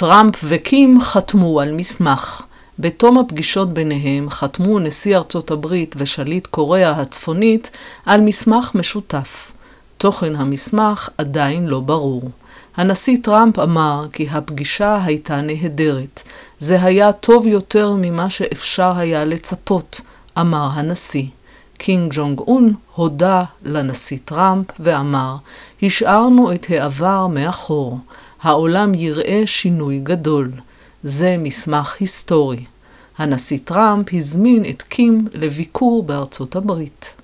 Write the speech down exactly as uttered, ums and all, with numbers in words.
טראמפ וקים חתמו על מסמך. בתום הפגישות ביניהם חתמו נשיא ארצות הברית ושליט קוריאה הצפונית על מסמך משותף. תוכן המסמך עדיין לא ברור. הנשיא טראמפ אמר כי הפגישה הייתה נהדרת. זה היה טוב יותר ממה שאפשר היה לצפות, אמר הנשיא. קינג ג'ונג און הודה לנשיא טראמפ ואמר, השארנו את העבר מאחור. העולם יראה שינוי גדול. זה מסמך היסטורי. הנשיא טראמפ הזמין את קים לביקור בארצות הברית.